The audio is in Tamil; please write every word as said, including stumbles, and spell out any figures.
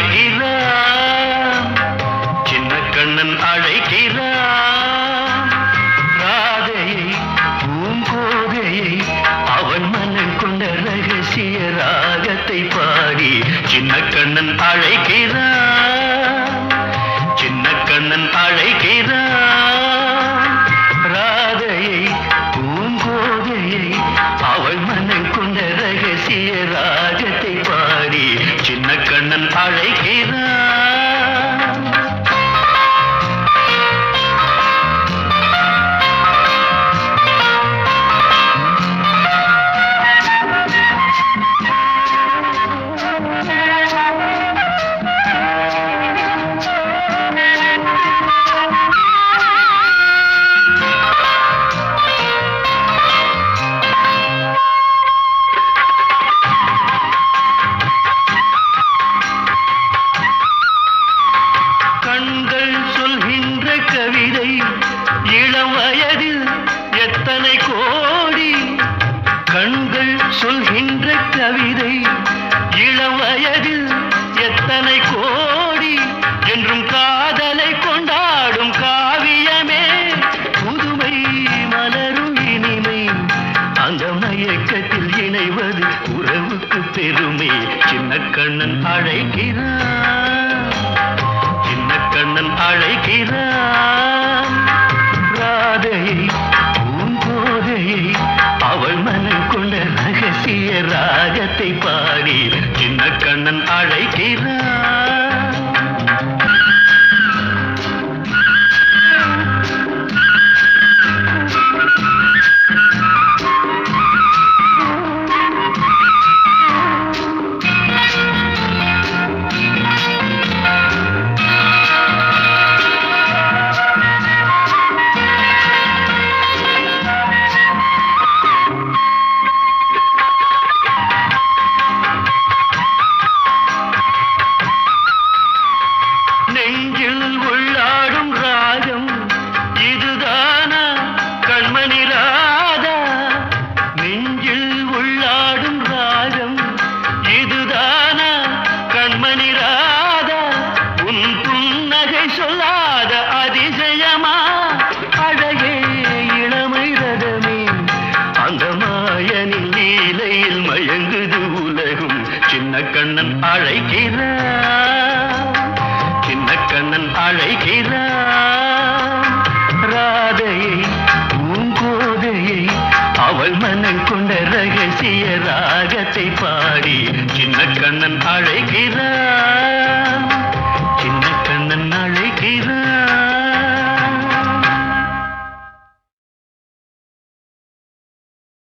அழைக்கிறான், சின்ன கண்ணன் அழைக்கிறான். ராதையை பூங்கோதையை அவன் மனம் கொண்ட ரகசிய ராகத்தை பாடி சின்ன கண்ணன் அழைக்கிறான், சின்ன கண்ணன் அழைக்கிறான். ராதையை பூங்கோதையை அவள் மனம் கொண்ட ரகசிய ராகத்தை பாடி சின்ன கண்ணன் அழைக்கிறான். கண்கள் சொல்கின்ற கவிதை இளம் வயதில் எத்தனை கோடி, கண்கள் சொல்கின்ற கவிதை இளம் வயதில் எத்தனை கோடி, என்றும் காதலை கொண்டாடும் காவியமே புதுமை மலரும் இனிமை, அந்த மயக்கத்தில் இணைவது உறவுக்கு பெருமை. சின்ன கண்ணன் அழைக்கிறான், சின்ன கண்ணன் அழைக்கிறான். ராதையை பூங்கோதையை அவள் மனம் கொண்ட ரகசிய ராகத்தை பாடி சின்ன கண்ணன் அழைக்கிறான். நெஞ்சில் உள்ளாடும் ராகம் இதுதானா கண்மணி ராதா, நெஞ்சில் உள்ளாடும் ராகம் இதுதானா கண்மணி ராதா, உன் புன்னகை சொல்லாத அதிசயமா அழகே இளமை ரதமே, அந்த மாயனின் லீலையில் மயங்குது உலகும். சின்ன கண்ணன் அழைக்கிறான், சின்ன கண்ணன் அழைக்கிறான். ராதையை பூங்கோதையை அவள் மனம் கொண்ட ரகசிய ராகத்தை பாடி சின்ன கண்ணன் அழைக்கிறான்.